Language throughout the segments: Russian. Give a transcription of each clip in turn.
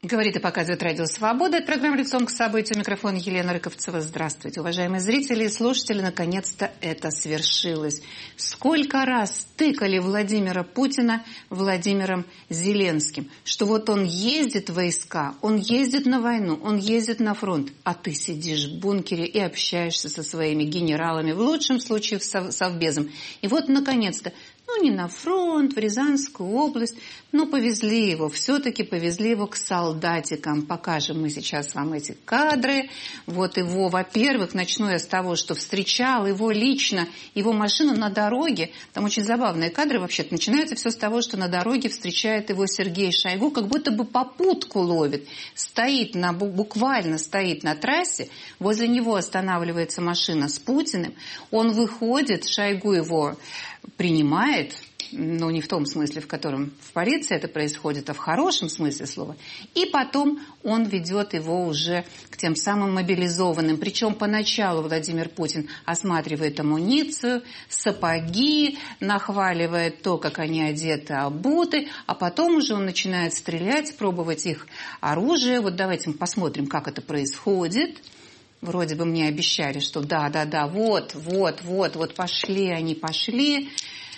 Говорит и показывает Радио Свобода. Это программа «Лицом к событию». Микрофон Елена Рыковцева. Здравствуйте, уважаемые зрители и слушатели. Наконец-то это свершилось. Сколько раз тыкали Владимира Путина Владимиром Зеленским, что вот он ездит в войска, он ездит на войну, он ездит на фронт, а ты сидишь в бункере и общаешься со своими генералами, в лучшем случае совбезом. И вот, наконец-то, не на фронт, в Рязанскую область, но повезли его, все-таки повезли его к солдатикам. Покажем мы сейчас вам эти кадры. Вот его, во-первых, начну я с того, что встречал его лично, его машину на дороге. Там очень забавные кадры вообще-то. Начинается все с того, что на дороге встречает его Сергей Шойгу, как будто бы попутку ловит. Буквально стоит на трассе, возле него останавливается машина с Путиным. Он выходит, Шойгу его принимает, но не в том смысле, в котором в полиции это происходит, а в хорошем смысле слова. И потом он ведет его уже к тем самым мобилизованным. Причем поначалу Владимир Путин осматривает амуницию, сапоги, нахваливает то, как они одеты, обуты, а потом уже он начинает стрелять, пробовать их оружие. Вот давайте мы посмотрим, как это происходит. Вроде бы мне обещали, что да, вот, пошли они, пошли.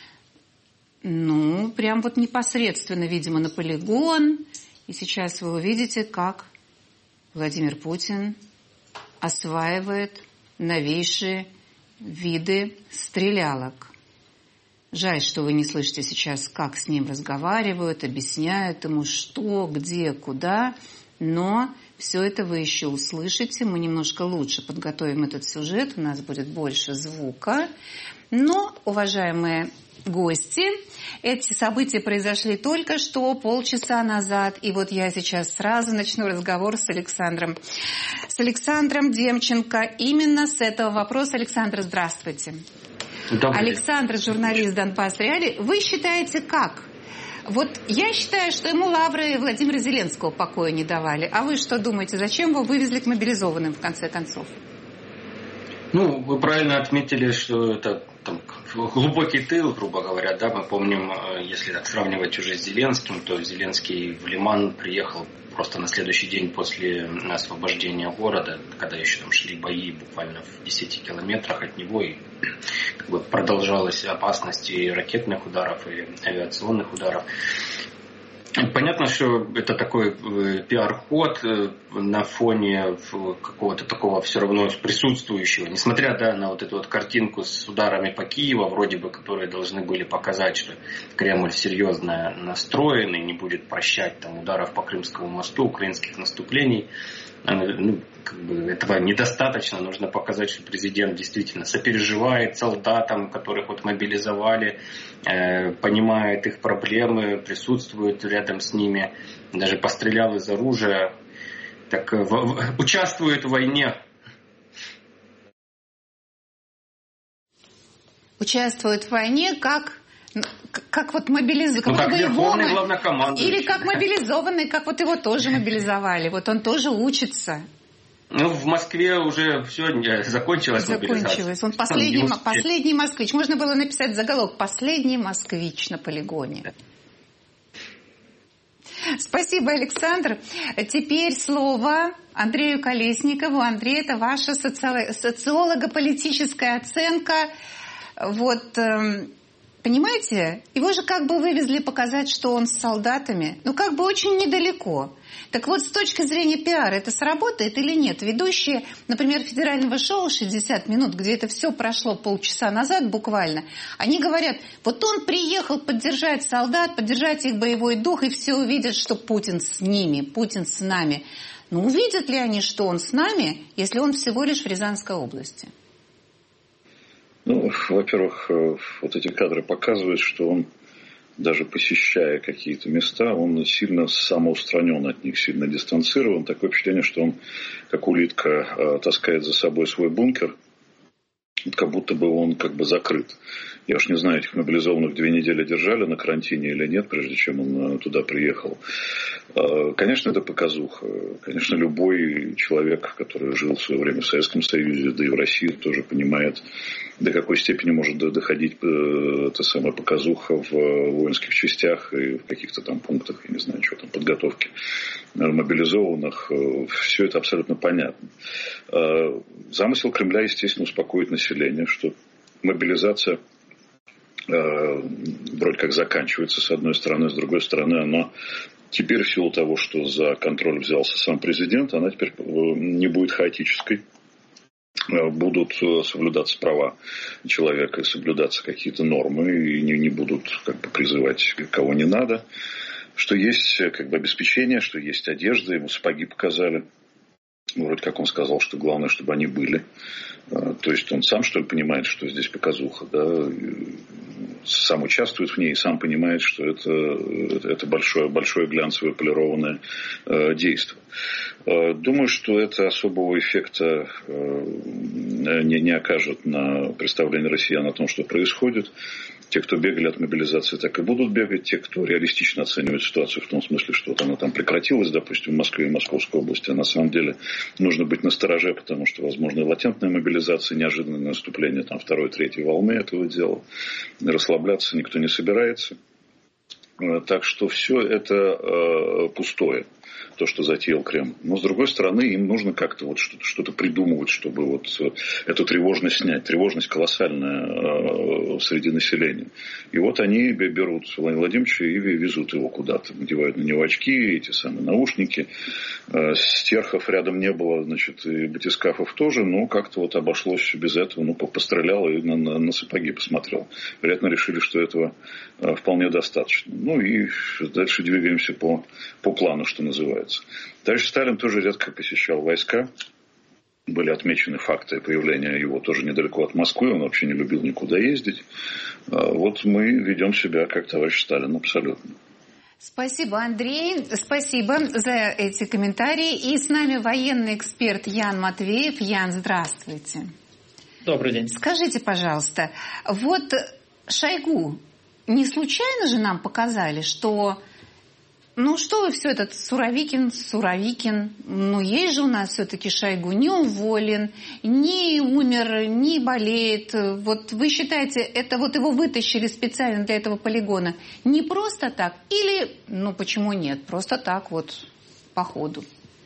Ну, прям вот непосредственно, видимо, на полигон. И сейчас вы увидите, как Владимир Путин осваивает новейшие виды стрелялок. Жаль, что вы не слышите сейчас, как с ним разговаривают, объясняют ему, что, где, куда, но все это вы еще услышите. Мы немножко лучше подготовим этот сюжет, у нас будет больше звука. Но, уважаемые гости, эти события произошли только что, полчаса назад. И вот я сейчас сразу начну разговор с Александром Демченко. Именно с этого вопроса. Александр, здравствуйте. Александр, журналист «Донбасс Реалии». Вы считаете, как? Вот я считаю, что ему лавры Владимира Зеленского покоя не давали. А вы что думаете, зачем его вывезли к мобилизованным в конце концов? Ну, вы правильно отметили, что это там глубокий тыл, грубо говоря, да, мы помним, если так сравнивать уже с Зеленским, то Зеленский в Лиман приехал просто на следующий день после освобождения города, когда еще там шли бои буквально в 10 километрах от него, и как бы продолжалась опасность и ракетных ударов, и авиационных ударов. Понятно, что это такой пиар-ход на фоне какого-то такого все равно присутствующего, несмотря на вот эту вот картинку с ударами по Киеву, вроде бы, которые должны были показать, что Кремль серьезно настроен и не будет прощать там ударов по Крымскому мосту, украинских наступлений. Ну, как бы этого недостаточно, нужно показать, что президент действительно сопереживает солдатам, которых вот мобилизовали, понимает их проблемы, присутствует рядом с ними, даже пострелял из оружия, так участвует в войне. Участвует в войне как вот мобилизованный, как верховный главнокомандующий. Или как мобилизованный, как вот его тоже мобилизовали. Вот он тоже учится. Ну, в Москве уже все закончилась мобилизация. Он последний москвич. Можно было написать заголовок «Последний москвич на полигоне». Спасибо, Александр. Теперь слово Андрею Колесникову. Андрей, это ваша социолого-политическая оценка. Вот... Понимаете, его же как бы вывезли показать, что он с солдатами, как бы очень недалеко. Так вот, с точки зрения пиара, это сработает или нет? Ведущие, например, федерального шоу «60 минут», где это все прошло полчаса назад буквально, они говорят, вот он приехал поддержать солдат, поддержать их боевой дух, и все увидят, что Путин с ними, Путин с нами. Но увидят ли они, что он с нами, если он всего лишь в Рязанской области? Ну, во-первых, вот эти кадры показывают, что он, даже посещая какие-то места, он сильно самоустранен от них, сильно дистанцирован. Такое впечатление, что он, как улитка, таскает за собой свой бункер как будто бы он как бы закрыт. Я уж не знаю, этих мобилизованных 2 недели держали на карантине или нет, прежде чем он туда приехал. Конечно, это показуха. Конечно, любой человек, который жил в свое время в Советском Союзе, да и в России, тоже понимает, до какой степени может доходить эта самая показуха в воинских частях и в каких-то там пунктах, я не знаю, что там, подготовки мобилизованных. Все это абсолютно понятно. Замысел Кремля, естественно, успокоить население, что мобилизация вроде как заканчивается с одной стороны, с другой стороны она теперь в силу того, что за контроль взялся сам президент, она теперь не будет хаотической. Будут соблюдаться права человека, соблюдаться какие-то нормы, и не будут как бы призывать кого не надо. Что есть как бы обеспечение, что есть одежда, ему сапоги показали. Вроде как он сказал, что главное, чтобы они были. То есть он сам, что ли, понимает, что здесь показуха, да, сам участвует в ней и сам понимает, что это большое глянцевое полированное действие. Думаю, что это особого эффекта не окажет на представление россиян о том, что происходит. Те, кто бегали от мобилизации, так и будут бегать. Те, кто реалистично оценивает ситуацию в том смысле, что вот она там прекратилась, допустим, в Москве и Московской области, а на самом деле нужно быть настороже, потому что, возможно, латентная мобилизация, неожиданное наступление там, 2-й, 3-й волны этого дела. Расслабляться никто не собирается. Так что все это пустое, то, что затеял Кремль. Но, с другой стороны, им нужно как-то вот что-то придумывать, чтобы вот эту тревожность снять. Тревожность колоссальная среди населения. И вот они берут Владимира Владимировича и везут его куда-то. Надевают на него очки, эти самые наушники. Стерхов рядом не было, значит, и батискафов тоже, но как-то вот обошлось без этого. Ну, пострелял и на сапоги посмотрел. Вероятно, решили, что этого вполне достаточно. Ну и дальше двигаемся по плану, что называется. Товарищ Сталин тоже редко посещал войска. Были отмечены факты появления его тоже недалеко от Москвы. Он вообще не любил никуда ездить. Вот мы ведем себя как товарищ Сталин абсолютно. Спасибо, Андрей. Спасибо за эти комментарии. И с нами военный эксперт Ян Матвеев. Ян, здравствуйте. Добрый день. Скажите, пожалуйста, вот Шойгу не случайно же нам показали, что... Ну, что вы все этот Суровикин, ну, есть же у нас все-таки Шойгу, не уволен, не умер, не болеет. Вот вы считаете, это вот его вытащили специально для этого полигона не просто так? Или, ну, почему нет, просто так вот, по ходу?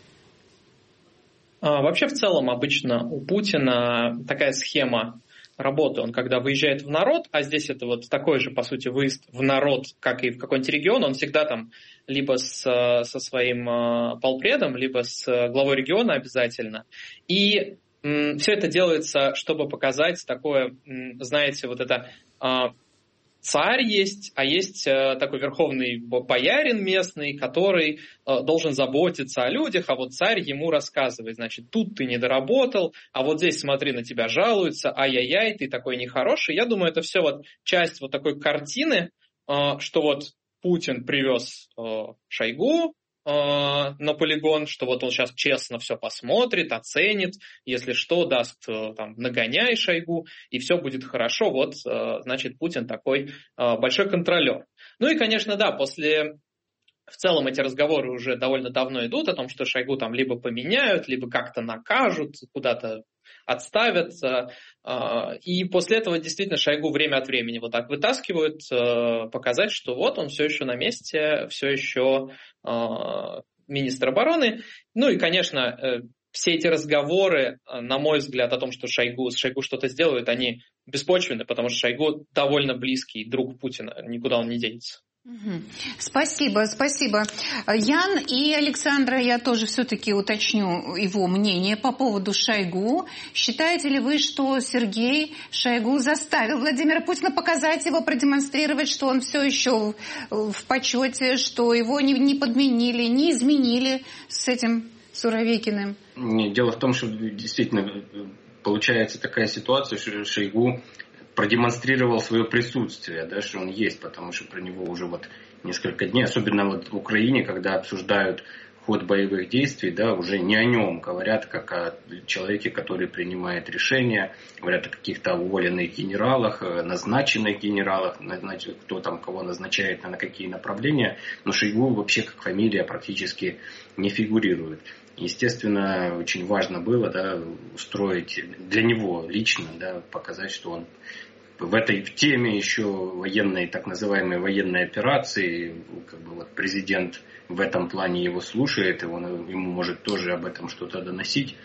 Вообще, в целом, обычно у Путина такая схема работы. Он когда выезжает в народ, а здесь это вот такой же, по сути, выезд в народ, как и в какой-нибудь регион, он всегда там либо со своим полпредом, либо с главой региона обязательно. И все это делается, чтобы показать такое, знаете, вот это... Царь есть, а есть такой верховный боярин местный, который должен заботиться о людях, а вот царь ему рассказывает, значит, тут ты не доработал, а вот здесь, смотри, на тебя жалуются, ай-яй-яй, ты такой нехороший. Я думаю, это все вот часть вот такой картины, что вот Путин привез Шойгу на полигон, что вот он сейчас честно все посмотрит, оценит, если что, даст там нагоняй Шойгу, и все будет хорошо. Вот, значит, Путин такой большой контролер. Ну и, конечно, да, в целом эти разговоры уже довольно давно идут о том, что Шойгу там либо поменяют, либо как-то накажут, куда-то отставят. И после этого действительно Шойгу время от времени вот так вытаскивают, показать, что вот он все еще на месте, все еще министр обороны. Ну и, конечно, все эти разговоры, на мой взгляд, о том, что с Шойгу что-то сделают, они беспочвенны, потому что Шойгу довольно близкий друг Путина, никуда он не денется. Спасибо. Ян и Александра, я тоже все-таки уточню его мнение по поводу Шойгу. Считаете ли вы, что Сергей Шойгу заставил Владимира Путина показать его, продемонстрировать, что он все еще в почете, что его не подменили, не изменили с этим Суровикиным? Дело в том, что действительно получается такая ситуация, что Шойгу продемонстрировал свое присутствие, да, что он есть, потому что про него уже вот несколько дней, особенно вот в Украине, когда обсуждают ход боевых действий, да, уже не о нем говорят, как о человеке, который принимает решения, говорят о каких-то уволенных генералах, назначенных генералах, кто там кого назначает на какие направления, но Шойгу вообще как фамилия практически не фигурирует. Естественно, очень важно было, да, устроить для него лично, да, показать, что он в теме еще военной, так называемой военной операции, как бы вот президент в этом плане его слушает, и ему может тоже об этом что-то доносить.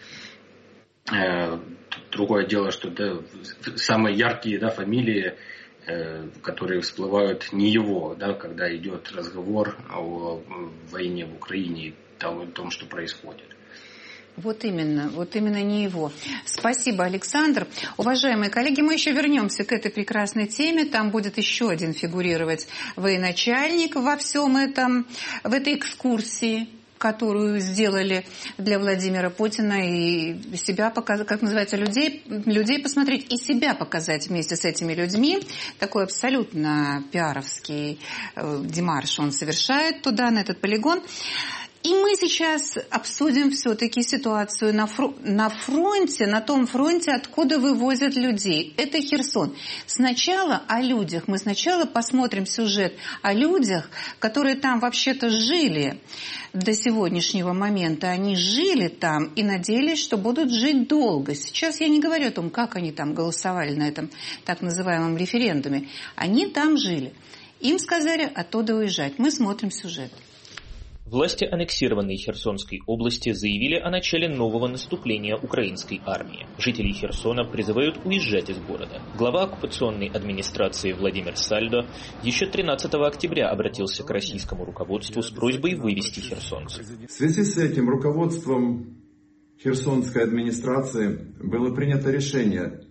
Другое дело, что да, самые яркие, да, фамилии, которые всплывают не его, да, когда идет разговор о войне в Украине, о том, что происходит. Вот именно не его. Спасибо, Александр. Уважаемые коллеги, мы еще вернемся к этой прекрасной теме. Там будет еще один фигурировать военачальник во всем этом, в этой экскурсии, которую сделали для Владимира Путина, и себя показать, как называется, людей посмотреть и себя показать вместе с этими людьми. Такой абсолютно пиаровский демарш он совершает туда, на этот полигон. И мы сейчас обсудим все-таки ситуацию на фронте, на том фронте, откуда вывозят людей. Это Херсон. Сначала о людях. Мы сначала посмотрим сюжет о людях, которые там вообще-то жили до сегодняшнего момента. Они жили там и надеялись, что будут жить долго. Сейчас я не говорю о том, как они там голосовали на этом так называемом референдуме. Они там жили. Им сказали оттуда уезжать. Мы смотрим сюжет. Власти аннексированной Херсонской области заявили о начале нового наступления украинской армии. Жители Херсона призывают уезжать из города. Глава оккупационной администрации Владимир Сальдо еще 13 октября обратился к российскому руководству с просьбой вывести херсонцев. В связи с этим руководством Херсонской администрации было принято решение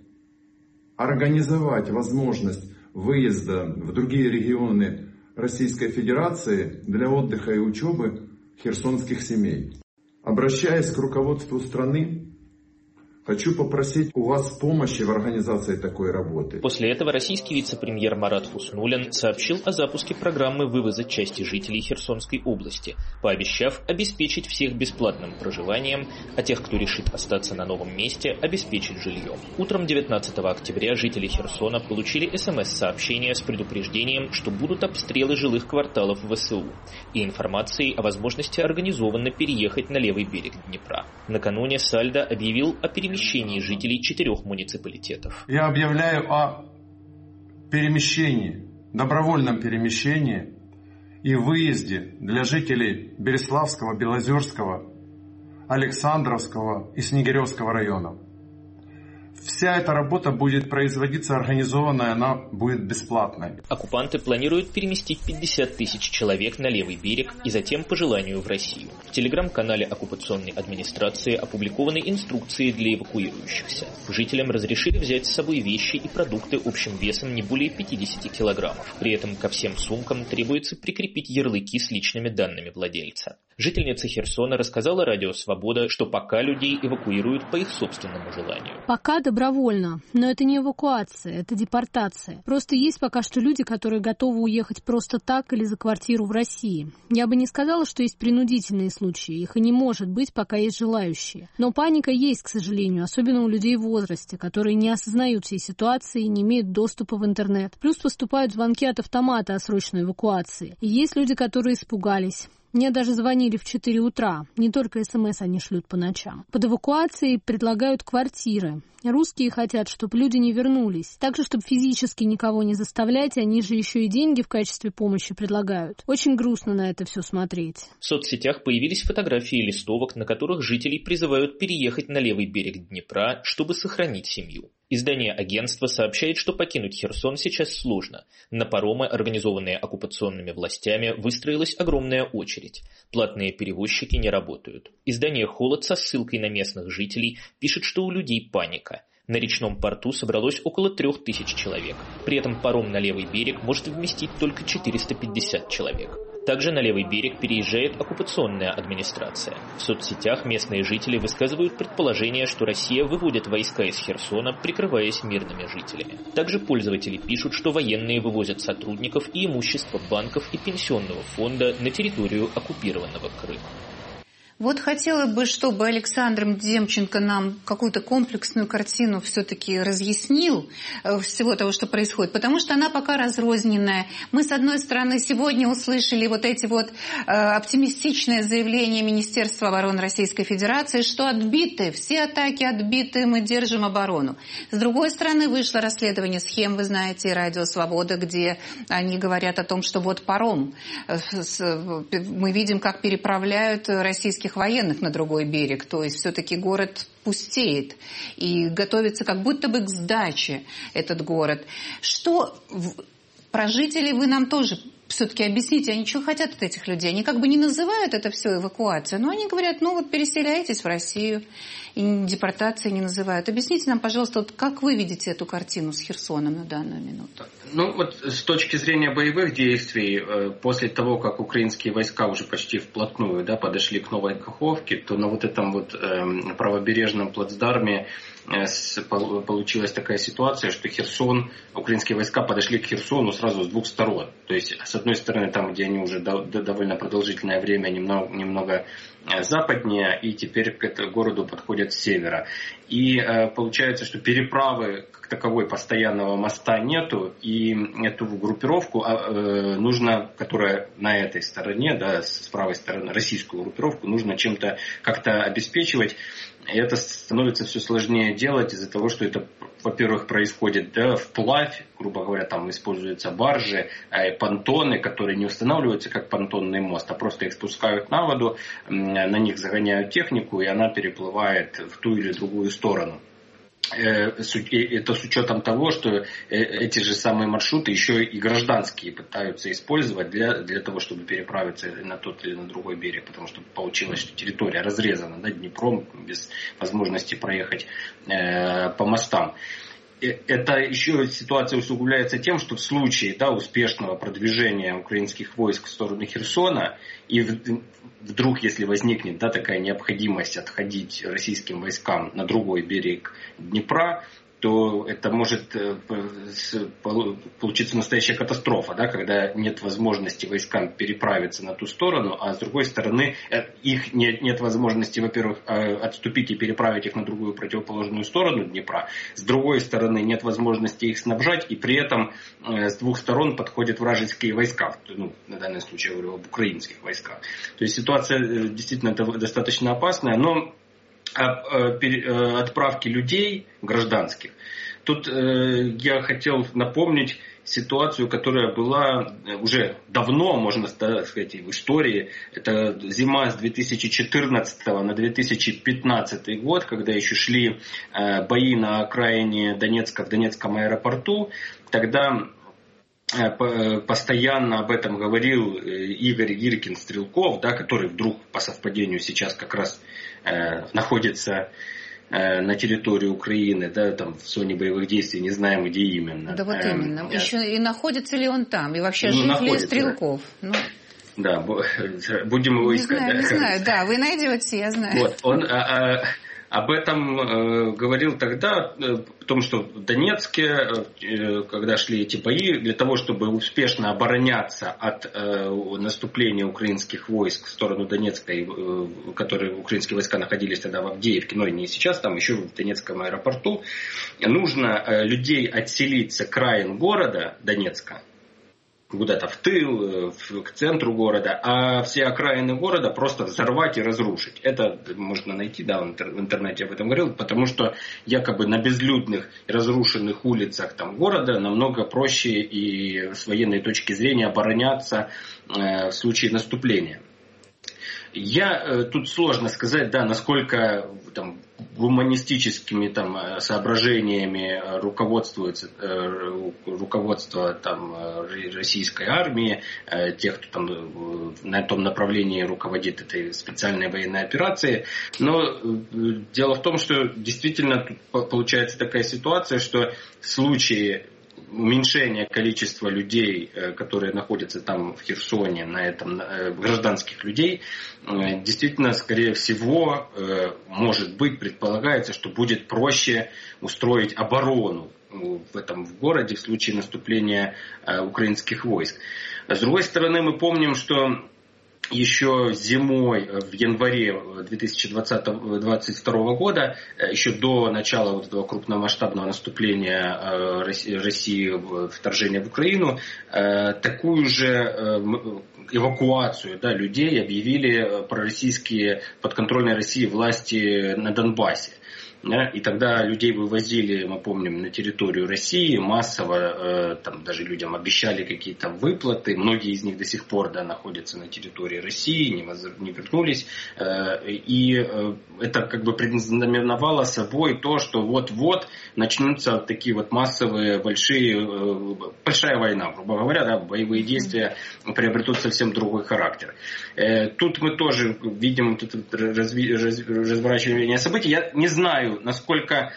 организовать возможность выезда в другие регионы Российской Федерации для отдыха и учебы херсонских семей. Обращаясь к руководству страны, хочу попросить у вас помощи в организации такой работы. После этого российский вице-премьер Марат Хуснуллин сообщил о запуске программы вывоза части жителей Херсонской области, пообещав обеспечить всех бесплатным проживанием, а тех, кто решит остаться на новом месте, обеспечить жильем. Утром 19 октября жители Херсона получили СМС-сообщение с предупреждением, что будут обстрелы жилых кварталов ВСУ, и информацией о возможности организованно переехать на левый берег Днепра. Накануне Сальдо объявил о перемещении жителей 4 муниципалитетов. Я объявляю о перемещении, добровольном перемещении и выезде для жителей Береславского, Белозерского, Александровского и Снегиревского районов. Вся эта работа будет производиться организованно, и она будет бесплатной. Оккупанты планируют переместить 50 тысяч человек на левый берег и затем по желанию в Россию. В телеграм-канале оккупационной администрации опубликованы инструкции для эвакуирующихся. Жителям разрешили взять с собой вещи и продукты общим весом не более 50 килограммов. При этом ко всем сумкам требуется прикрепить ярлыки с личными данными владельца. Жительница Херсона рассказала Радио Свобода, что пока людей эвакуируют по их собственному желанию. Пока добровольно, но это не эвакуация, это депортация. Просто есть пока что люди, которые готовы уехать просто так или за квартиру в России. Я бы не сказала, что есть принудительные случаи, их и не может быть, пока есть желающие. Но паника есть, к сожалению, особенно у людей в возрасте, которые не осознают всей ситуации и не имеют доступа в интернет. Плюс поступают звонки от автомата о срочной эвакуации. И есть люди, которые испугались. Мне даже звонили в 4 утра. Не только СМС они шлют по ночам. Под эвакуацией предлагают квартиры. Русские хотят, чтобы люди не вернулись. Также, чтобы физически никого не заставлять, они же еще и деньги в качестве помощи предлагают. Очень грустно на это все смотреть. В соцсетях появились фотографии листовок, на которых жителей призывают переехать на левый берег Днепра, чтобы сохранить семью. Издание агентства сообщает, что покинуть Херсон сейчас сложно. На паромы, организованные оккупационными властями, выстроилась огромная очередь. Платные перевозчики не работают. Издание «Холод» со ссылкой на местных жителей пишет, что у людей паника. На речном порту собралось около 3000 человек. При этом паром на левый берег может вместить только 450 человек. Также на левый берег переезжает оккупационная администрация. В соцсетях местные жители высказывают предположение, что Россия выводит войска из Херсона, прикрываясь мирными жителями. Также пользователи пишут, что военные вывозят сотрудников и имущество банков и пенсионного фонда на территорию оккупированного Крыма. Вот хотела бы, чтобы Александр Демченко нам какую-то комплексную картину все-таки разъяснил всего того, что происходит, потому что она пока разрозненная. Мы, с одной стороны, сегодня услышали вот эти вот оптимистичные заявления Министерства обороны Российской Федерации, что отбиты, все атаки отбиты, мы держим оборону. С другой стороны, вышло расследование схем, вы знаете, Радио Свобода, где они говорят о том, что вот паром. Мы видим, как переправляют российских военных на другой берег, то есть все-таки город пустеет и готовится как будто бы к сдаче этот город. Что про жителей вы нам тоже все-таки объясните, они что хотят от этих людей? Они как бы не называют это все эвакуацией, но они говорят, ну вот переселяйтесь в Россию, и депортации не называют. Объясните нам, пожалуйста, вот как вы видите эту картину с Херсоном на данную минуту? Ну вот с точки зрения боевых действий, после того, как украинские войска уже почти вплотную подошли к Новой Каховке, то на вот этом вот правобережном плацдарме получилась такая ситуация, что украинские войска подошли к Херсону сразу с двух сторон. То есть, с одной стороны, там, где они уже довольно продолжительное время немного западнее, и теперь к городу подходят с севера. И получается, что переправы как таковой постоянного моста нету, и эту группировку нужно, которая на этой стороне, с правой стороны, российскую группировку, нужно чем-то как-то обеспечивать. И это становится все сложнее делать из-за того, что это, во-первых, происходит вплавь, грубо говоря, там используются баржи, понтоны, которые не устанавливаются как понтонный мост, а просто их спускают на воду, на них загоняют технику, и она переплывает в ту или другую сторону. Это с учетом того, что эти же самые маршруты еще и гражданские пытаются использовать для того, чтобы переправиться на тот или на другой берег, потому что получилось, что территория разрезана Днепром без возможности проехать по мостам. Это еще ситуация усугубляется тем, что в случае успешного продвижения украинских войск в сторону Херсона, и вдруг, если возникнет такая необходимость отходить российским войскам на другой берег Днепра, то это может получиться настоящая катастрофа, когда нет возможности войскам переправиться на ту сторону, а с другой стороны их нет возможности, во-первых, отступить и переправить их на другую противоположную сторону Днепра, с другой стороны нет возможности их снабжать, и при этом с двух сторон подходят вражеские войска, на данный случай я говорю об украинских войсках. То есть ситуация действительно достаточно опасная, но отправки людей гражданских. Тут я хотел напомнить ситуацию, которая была уже давно, можно сказать, в истории. Это зима с 2014 на 2015 год, когда еще шли бои на окраине Донецка, в Донецком аэропорту. Тогда постоянно об этом говорил Игорь Гиркин-Стрелков, который вдруг по совпадению сейчас как раз находится на территории Украины, там в зоне боевых действий, не знаем где именно. Да вот именно. Еще и находится ли он там, и вообще жив ли Стрелков? Да, будем его искать. Не знаю, вы найдете, я знаю. Вот, он об этом говорил тогда, о том, что в Донецке, когда шли эти бои, для того, чтобы успешно обороняться от наступления украинских войск в сторону Донецка, которые украинские войска находились тогда в Авдеевке, но и не сейчас, там еще в Донецком аэропорту, нужно людей отселить с окраин города Донецка, куда-то в тыл, к центру города, а все окраины города просто взорвать и разрушить. Это можно найти, в интернете об этом говорил, потому что якобы на безлюдных и разрушенных улицах города намного проще и с военной точки зрения обороняться в случае наступления. Тут сложно сказать, насколько гуманистическими соображениями руководство российской армии, тех, кто на том направлении руководит этой специальной военной операцией. Но дело в том, что действительно тут получается такая ситуация, что в случае уменьшение количества людей, которые находятся там в Херсоне, гражданских людей, действительно, скорее всего, может быть, предполагается, что будет проще устроить оборону в городе в случае наступления украинских войск. С другой стороны, мы помним, что еще зимой, в январе 2022 года, еще до начала вот этого крупномасштабного наступления России в вторжение в Украину, такую же эвакуацию людей объявили пророссийские подконтрольные России власти на Донбассе. И тогда людей вывозили, мы помним, на территорию России массово, там даже людям обещали какие-то выплаты, многие из них до сих пор находятся на территории России, не вернулись, и это как бы предзнаменовало собой то, что вот-вот начнутся такие вот массовые большая война, грубо говоря, боевые действия приобретут совсем другой характер. Тут мы тоже видим разворачивание событий. Я не знаю, насколько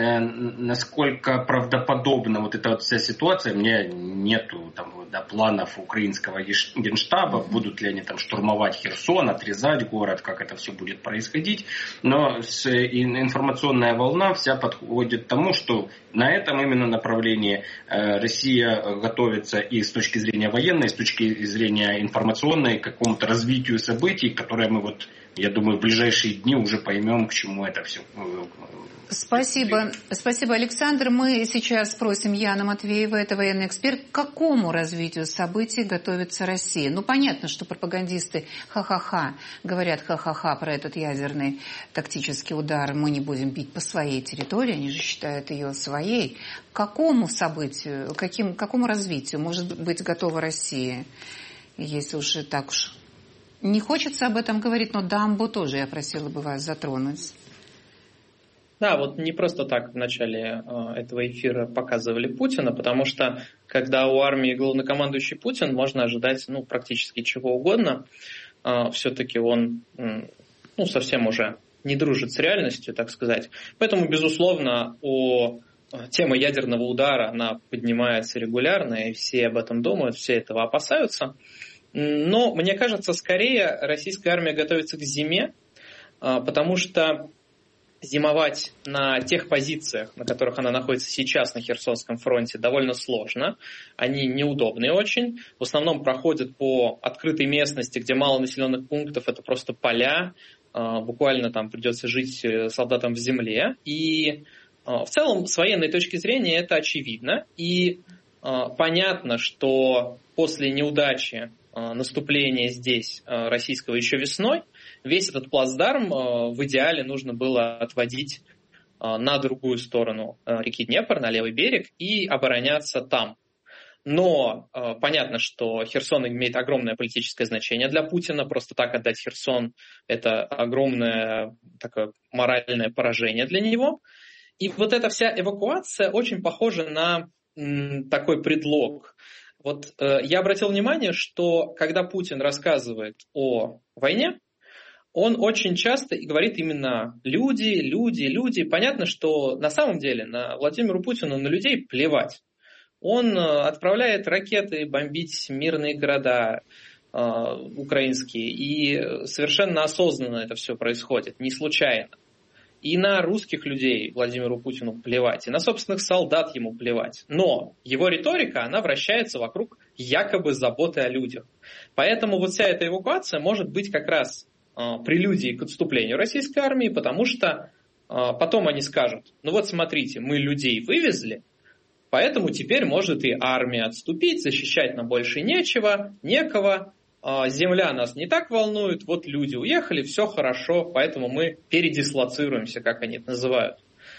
правдоподобна вот эта вот вся ситуация. У меня нету планов украинского генштаба, будут ли они там штурмовать Херсон, отрезать город, как это все будет происходить. Но информационная волна вся подходит к тому, что на этом именно направлении Россия готовится и с точки зрения военной, и с точки зрения информационной к какому-то развитию событий, которое мы я думаю, в ближайшие дни уже поймем, к чему это все. Спасибо, Александр. Мы сейчас спросим Яна Матвеева, это военный эксперт, к какому развитию событий готовится Россия. Понятно, что пропагандисты говорят про этот ядерный тактический удар. Мы не будем бить по своей территории, они же считают ее своей. К какому событию, к какому развитию может быть готова Россия, если уж и так уж не хочется об этом говорить, но дамбу тоже я просила бы вас затронуть. Да, не просто так в начале этого эфира показывали Путина, потому что когда у армии главнокомандующий Путин, можно ожидать практически чего угодно. Все-таки он совсем уже не дружит с реальностью, так сказать. Поэтому, безусловно, тема ядерного удара, она поднимается регулярно, и все об этом думают, все этого опасаются. Но, мне кажется, скорее российская армия готовится к зиме, потому что зимовать на тех позициях, на которых она находится сейчас на Херсонском фронте, довольно сложно. Они неудобные очень. В основном проходят по открытой местности, где мало населенных пунктов, это просто поля. Буквально там придется жить солдатам в земле. И в целом, с военной точки зрения, это очевидно. И понятно, что после неудачи наступления здесь российского еще весной, весь этот плацдарм в идеале нужно было отводить на другую сторону реки Днепр, на левый берег, и обороняться там. Но понятно, что Херсон имеет огромное политическое значение для Путина. Просто так отдать Херсон – это огромное такое моральное поражение для него. И вот эта вся эвакуация очень похожа на такой предлог. Я обратил внимание, что когда Путин рассказывает о войне, он очень часто и говорит именно люди. Понятно, что на самом деле на Владимиру Путину на людей плевать. Он отправляет ракеты бомбить мирные города украинские, и совершенно осознанно это все происходит, не случайно. И на русских людей Владимиру Путину плевать, и на собственных солдат ему плевать. Но его риторика, она вращается вокруг якобы заботы о людях. Поэтому вся эта эвакуация может быть как раз прелюдией к отступлению российской армии, потому что потом они скажут, смотрите, мы людей вывезли, поэтому теперь может и армия отступить, защищать нам больше некого. Земля нас не так волнует, люди уехали, все хорошо, поэтому мы передислоцируемся, как они это называют.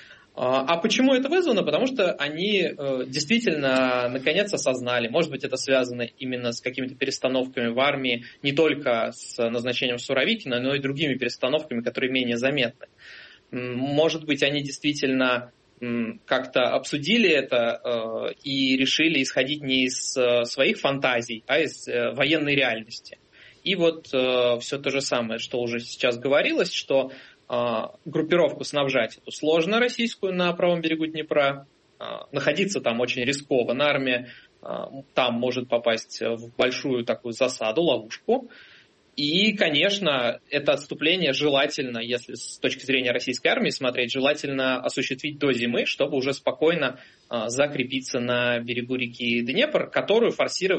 А почему это вызвано? Потому что они действительно наконец осознали, может быть, это связано именно с какими-то перестановками в армии, не только с назначением Суровикина, но и другими перестановками, которые менее заметны. Может быть, они действительно как-то обсудили это и решили исходить не из своих фантазий, а из военной реальности. И все то же самое, что уже сейчас говорилось, что группировку снабжать эту сложно российскую на правом берегу Днепра, находиться там очень рискованно, армия там может попасть в большую такую засаду, ловушку. И, конечно, это отступление желательно, если с точки зрения российской армии смотреть, желательно осуществить до зимы, чтобы уже спокойно закрепиться на берегу реки Днепр, которую форсировать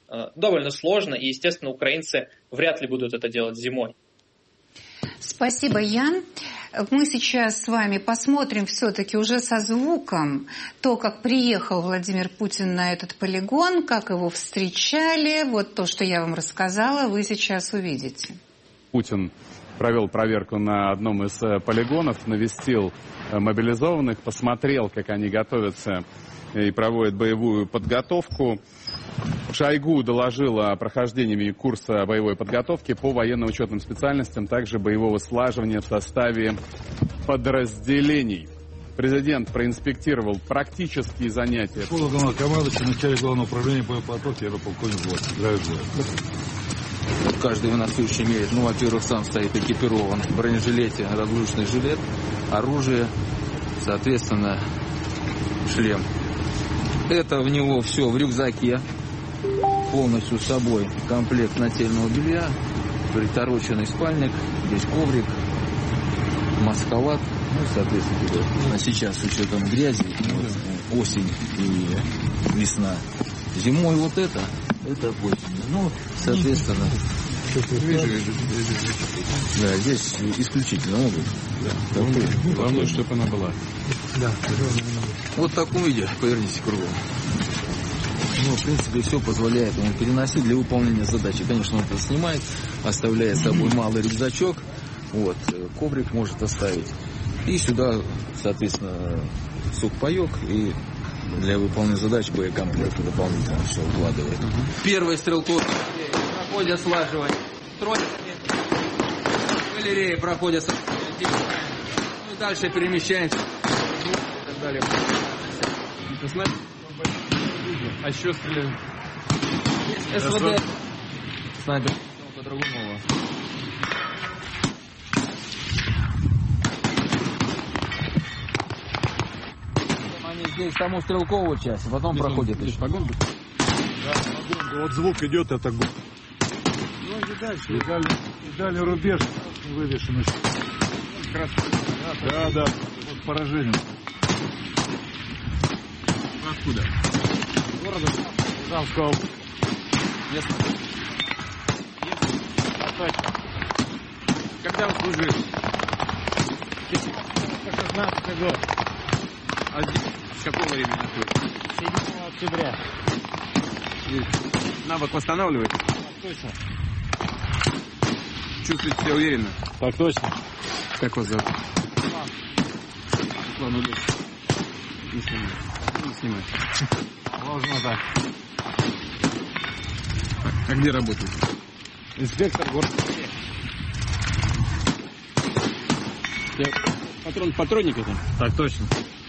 довольно сложно, и, естественно, украинцы вряд ли будут это делать зимой. Спасибо, Ян. Мы сейчас с вами посмотрим все-таки уже со звуком то, как приехал Владимир Путин на этот полигон, как его встречали. Вот то, что я вам рассказала, вы сейчас увидите. Путин провел проверку на одном из полигонов, навестил мобилизованных, посмотрел, как они готовятся и проводят боевую подготовку. Шойгу доложил о прохождении курса боевой подготовки по военно-учетным специальностям, также боевого слаживания в составе подразделений. Президент проинспектировал практические занятия. Главнокомандующий, начальник главного управления боевой подготовки, это полковник Влад. Здравия желаю. Каждый военнослужащий имеет, во-первых, сам стоит экипирован в бронежилете, разгрузочный жилет, оружие, соответственно, шлем. Это в него все в рюкзаке, полностью с собой комплект нательного белья, притороченный спальник, здесь коврик, маскалат, соответственно, а сейчас с учетом грязи, осень и весна. Зимой вот это осенью, соответственно, да, здесь исключительно обувь. Да, главное, чтобы она была. Да. Вот в таком виде, поверните кругом. В принципе, все позволяет ему переносить для выполнения задачи. Конечно, он это снимает, оставляет с собой малый рюкзачок, коврик может оставить. И сюда, соответственно, сухпайок и для выполнения задач боекомплект дополнительно все укладывает. Первый стрелковый проходят слаживание тройками, галереи проходят дальше перемещаемся и так далее. А еще стреляют? СВД. Снайпер по-другому. Они здесь саму стрелковую часть, а потом проходят еще. Погонка? Да, погонка. Вот звук идет, это гонка. Ну и дальше. И далее рубеж вывешен. Да. Вот поражение. Откуда? Города Рязанского. Когда вы служили? 16 год. А с какого времени находитесь? 7 октября. Навык восстанавливает? Точно. Чувствуете себя уверенно? Так точно. Как вас зовут? Руслан, удачи. Не снимай. Можно так. А где работаете? Инспектор города. Патронник это? Так точно.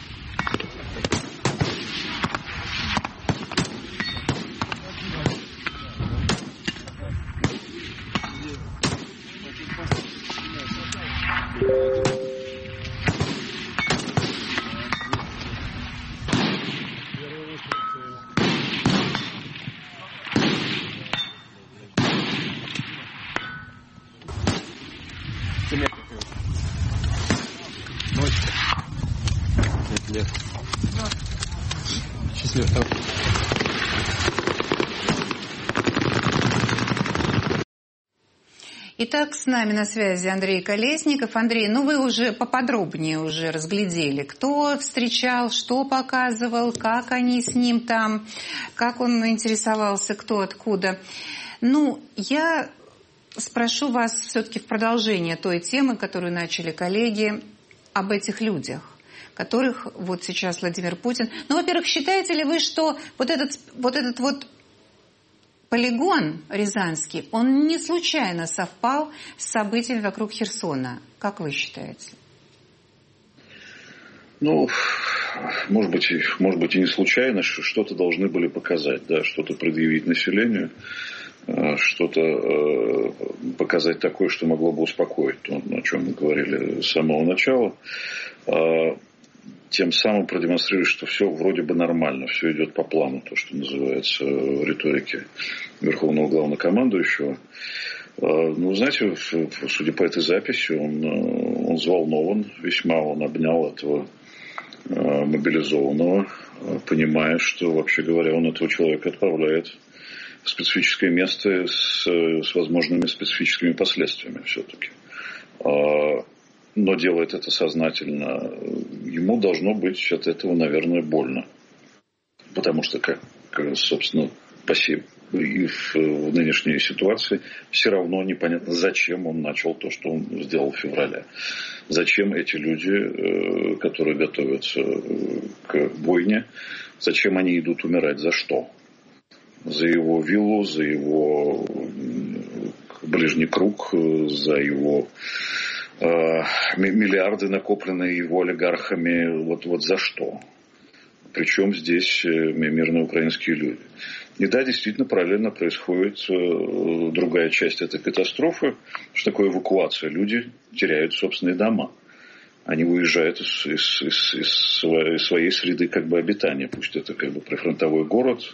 Итак, с нами на связи Андрей Колесников. Андрей, вы уже поподробнее уже разглядели, кто встречал, что показывал, как они с ним там, как он интересовался, кто откуда. Я спрошу вас все-таки в продолжение той темы, которую начали коллеги, об этих людях, которых вот сейчас Владимир Путин... Во-первых, считаете ли вы, что вот этот полигон рязанский, он не случайно совпал с событиями вокруг Херсона? Как вы считаете? Может быть, и не случайно, что-то должны были показать, да, что-то предъявить населению, что-то показать такое, что могло бы успокоить то, о чем мы говорили с самого начала. Тем самым продемонстрировать, что все вроде бы нормально, все идет по плану, то, что называется в риторике Верховного Главнокомандующего. Знаете, судя по этой записи, он взволнован весьма, он обнял этого мобилизованного, понимая, что, вообще говоря, он этого человека отправляет специфическое место с возможными специфическими последствиями все-таки. Но делает это сознательно. Ему должно быть от этого, наверное, больно. Потому что, как собственно, и в нынешней ситуации все равно непонятно, зачем он начал то, что он сделал в феврале. Зачем эти люди, которые готовятся к бойне, зачем они идут умирать, за что? За его виллу, за его ближний круг, за его миллиарды, накопленные его олигархами, вот за что? Причем здесь мирные украинские люди. И да, действительно, параллельно происходит другая часть этой катастрофы, что такое эвакуация. Люди теряют собственные дома. Они уезжают из своей среды как бы обитания. Пусть это как бы прифронтовой город,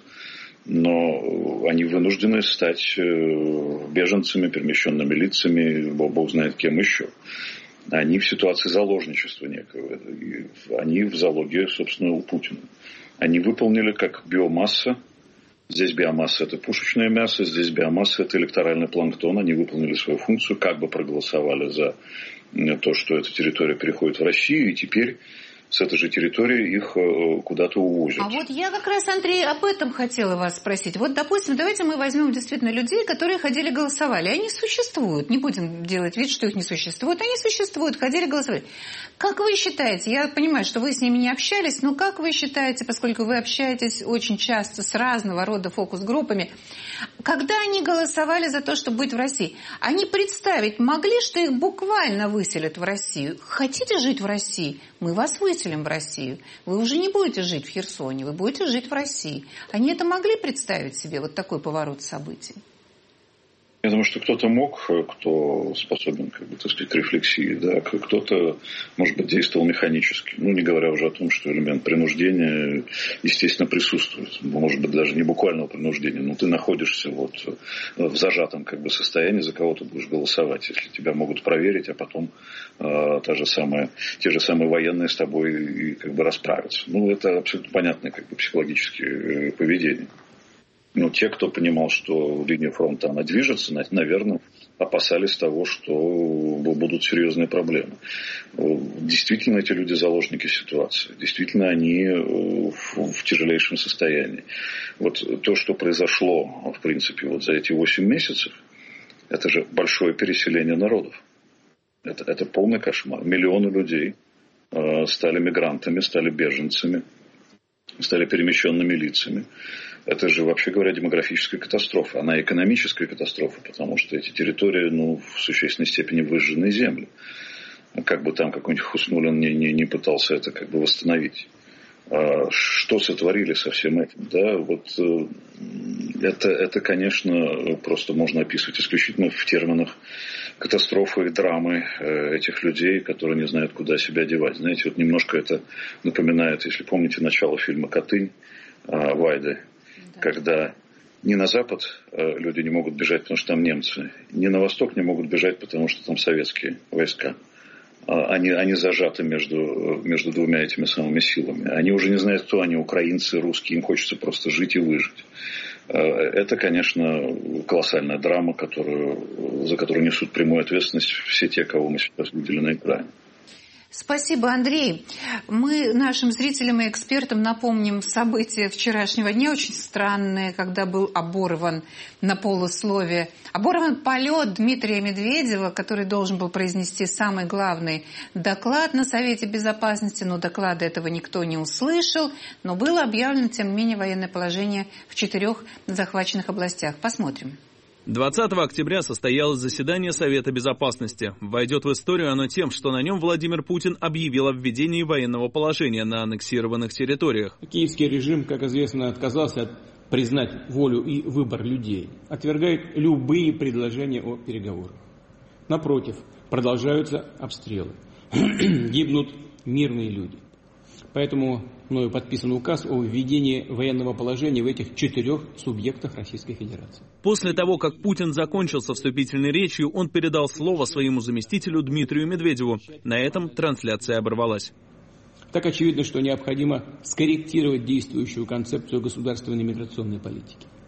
но они вынуждены стать беженцами, перемещенными лицами, бог знает кем еще. Они в ситуации заложничества некого. Они в залоге, собственно, у Путина. Они выполнили как биомасса. Здесь биомасса – это пушечное мясо, здесь биомасса – это электоральный планктон. Они выполнили свою функцию, как бы проголосовали за то, что эта территория переходит в Россию, и теперь с этой же территории их куда-то увозят. А вот я как раз, Андрей, об этом хотела вас спросить. Вот, допустим, давайте мы возьмем действительно людей, которые ходили голосовали. Они существуют. Не будем делать вид, что их не существует. Они существуют, ходили голосовали. Как вы считаете, я понимаю, что вы с ними не общались, но как вы считаете, поскольку вы общаетесь очень часто с разного рода фокус-группами, когда они голосовали за то, чтобы быть в России, они представить могли, что их буквально выселят в Россию? Хотите жить в России? Мы вас выселим в Россию. Вы уже не будете жить в Херсоне, вы будете жить в России. Они это могли представить себе, вот такой поворот событий? Я думаю, что кто-то мог, кто способен, как бы, так сказать, к рефлексии, да, кто-то, может быть, действовал механически. Ну, не говоря уже о том, что элемент принуждения, естественно, присутствует. Может быть, даже не буквального принуждения, но ты находишься вот в зажатом, как бы, состоянии, за кого ты будешь голосовать, если тебя могут проверить, а потом те же самые военные с тобой и, как бы, расправятся. Ну, это абсолютно понятное, как бы, психологическое поведение. Но те, кто понимал, что линия фронта, она движется, наверное, опасались того, что будут серьезные проблемы. Действительно, эти люди заложники ситуации. Действительно, они в тяжелейшем состоянии. Вот то, что произошло, в принципе, вот за эти 8 месяцев, это же большое переселение народов. Это полный кошмар. Миллионы людей стали мигрантами, стали беженцами, стали перемещенными лицами. Это же, вообще говоря, демографическая катастрофа. Она экономическая катастрофа, потому что эти территории, в существенной степени выжженные земли. Как бы там какой-нибудь Хуснуллин не пытался это как бы восстановить. Что сотворили со всем этим? Да, вот это, конечно, просто можно описывать исключительно в терминах катастрофы и драмы этих людей, которые не знают, куда себя девать. Знаете, вот немножко это напоминает, если помните, начало фильма «Катынь» Вайды, когда ни на запад люди не могут бежать, потому что там немцы, ни на восток не могут бежать, потому что там советские войска. Они зажаты между двумя этими самыми силами. Они уже не знают, кто они, украинцы, русские, им хочется просто жить и выжить. Это, конечно, колоссальная драма, за которую несут прямую ответственность все те, кого мы сейчас видели на экране. Спасибо, Андрей. Мы нашим зрителям и экспертам напомним события вчерашнего дня, очень странные, когда был оборван на полусловие. Оборван полет Дмитрия Медведева, который должен был произнести самый главный доклад на Совете Безопасности, но доклада этого никто не услышал. Но было объявлено, тем не менее, военное положение в 4 захваченных областях. Посмотрим. 20 октября состоялось заседание Совета Безопасности. Войдет в историю оно тем, что на нем Владимир Путин объявил о введении военного положения на аннексированных территориях. Киевский режим, как известно, отказался признать волю и выбор людей, отвергает любые предложения о переговорах. Напротив, продолжаются обстрелы, гибнут мирные люди. Поэтому мною подписан указ о введении военного положения в этих 4 субъектах Российской Федерации. После того, как Путин закончил со вступительной речью, он передал слово своему заместителю Дмитрию Медведеву. На этом трансляция оборвалась. Так очевидно, что необходимо скорректировать действующую концепцию государственной миграционной политики.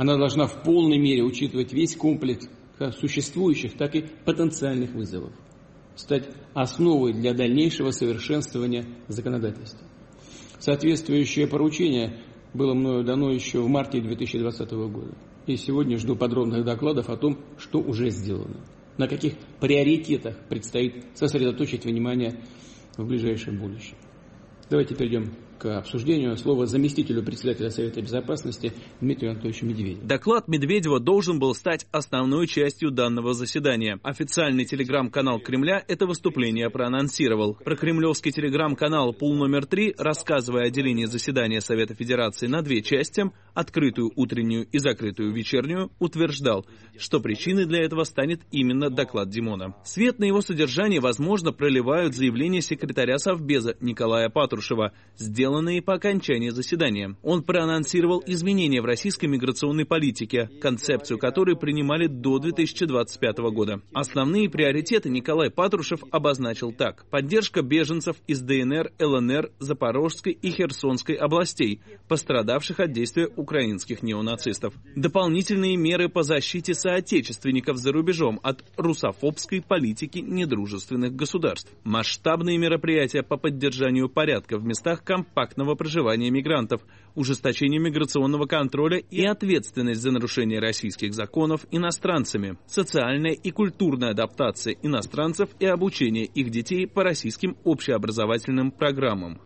Она должна в полной мере учитывать весь комплекс как существующих, так и потенциальных вызовов, стать основой для дальнейшего совершенствования законодательства. Соответствующее поручение было мною дано еще в марте 2020 года. И сегодня жду подробных докладов о том, что уже сделано, на каких приоритетах предстоит сосредоточить внимание в ближайшем будущем. Давайте перейдем к обсуждению. Слово заместителю председателя Совета Безопасности Дмитрию Анатольевичу Медведеву. Доклад Медведева должен был стать основной частью данного заседания. Официальный телеграм-канал Кремля это выступление проанонсировал. Прокремлевский телеграм-канал «Пул номер 3», рассказывая о делении заседания Совета Федерации на две части, открытую утреннюю и закрытую вечернюю, утверждал, что причиной для этого станет именно доклад Димона. Свет на его содержание, возможно, проливают заявления секретаря Совбеза Николая Патрушева, сделанные по окончании заседания. Он проанонсировал изменения в российской миграционной политике, концепцию которой принимали до 2025 года. Основные приоритеты Николай Патрушев обозначил так: поддержка беженцев из ДНР, ЛНР, Запорожской и Херсонской областей, пострадавших от действия украинских неонацистов. Дополнительные меры по защите соотечественников за рубежом от русофобской политики недружественных государств. Масштабные мероприятия по поддержанию порядка в местах компактного проживания мигрантов, ужесточение миграционного контроля и ответственность за нарушение российских законов иностранцами, социальная и культурная адаптация иностранцев и обучение их детей по российским общеобразовательным программам.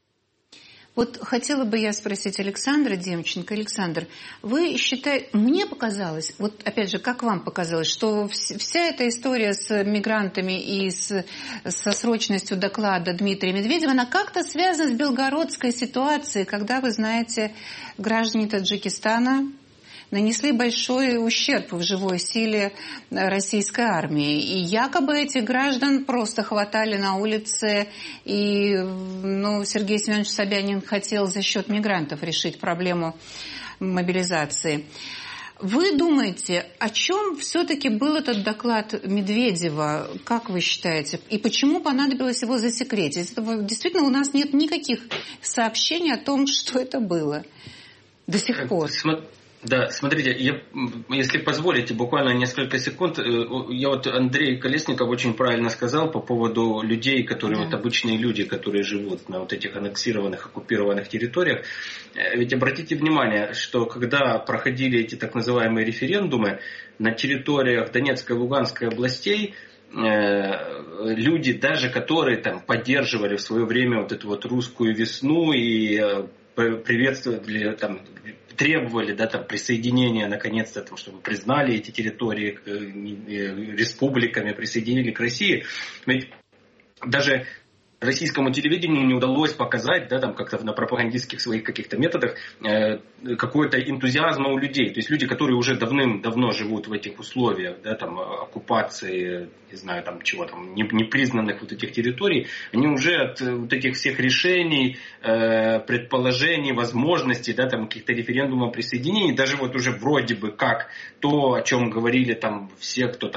Вот хотела бы я спросить Александра Демченко. Александр, вы считаете, мне показалось, вот опять же, как вам показалось, что вся эта история с мигрантами и со срочностью доклада Дмитрия Медведева, она как-то связана с белгородской ситуацией, когда, вы знаете, граждане Таджикистана нанесли большой ущерб в живой силе российской армии. И якобы этих граждан просто хватали на улице, и Сергей Семенович Собянин хотел за счет мигрантов решить проблему мобилизации. Вы думаете, о чем все-таки был этот доклад Медведева, как вы считаете, и почему понадобилось его засекретить? Действительно, у нас нет никаких сообщений о том, что это было до сих пор. Да, смотрите, если позволите, буквально несколько секунд. Андрей Колесников очень правильно сказал по поводу людей, которые обычные люди, которые живут на этих аннексированных, оккупированных территориях. Ведь обратите внимание, что когда проходили эти так называемые референдумы на территориях Донецкой и Луганской областей, люди, даже которые поддерживали в свое время эту русскую весну и приветствовали, требовали присоединения, наконец-то, чтобы признали эти территории республиками, присоединили к России. Ведь даже российскому телевидению не удалось показать, как-то на пропагандистских своих каких-то методах какой-то энтузиазма у людей. То есть люди, которые уже давным-давно живут в этих условиях, оккупации, не знаю, непризнанных этих территорий, они уже от этих всех решений, предположений, возможностей, каких-то референдумов присоединений, даже уже вроде бы как то, о чем говорили все, кто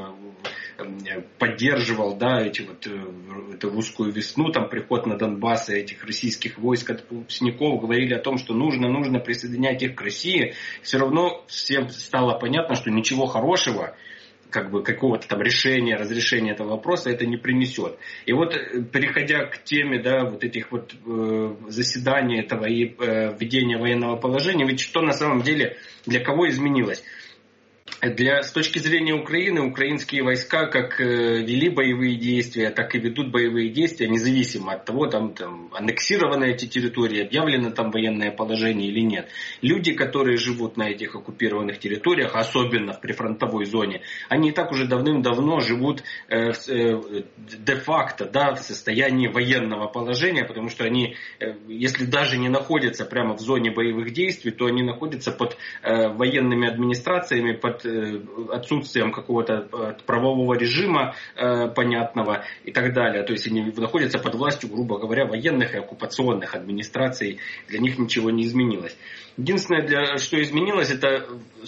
поддерживал, эту русскую весну, приход на Донбасс этих российских войск от выпускников, говорили о том, что нужно присоединять их к России. Все равно всем стало понятно, что ничего хорошего, какого-то решения, разрешения этого вопроса это не принесет. И переходя к теме, этих заседаний этого и введения военного положения, ведь что на самом деле, для кого изменилось? С точки зрения Украины, украинские войска как вели боевые действия, так и ведут боевые действия, независимо от того, аннексированы эти территории, объявлено военное положение или нет. Люди, которые живут на этих оккупированных территориях, особенно в прифронтовой зоне, они и так уже давным-давно живут де-факто, в состоянии военного положения, потому что они, если даже не находятся прямо в зоне боевых действий, то они находятся под военными администрациями, под отсутствием какого-то правового режима понятного и так далее. То есть они находятся под властью, грубо говоря, военных и оккупационных администраций. Для них ничего не изменилось. Единственное, что изменилось, это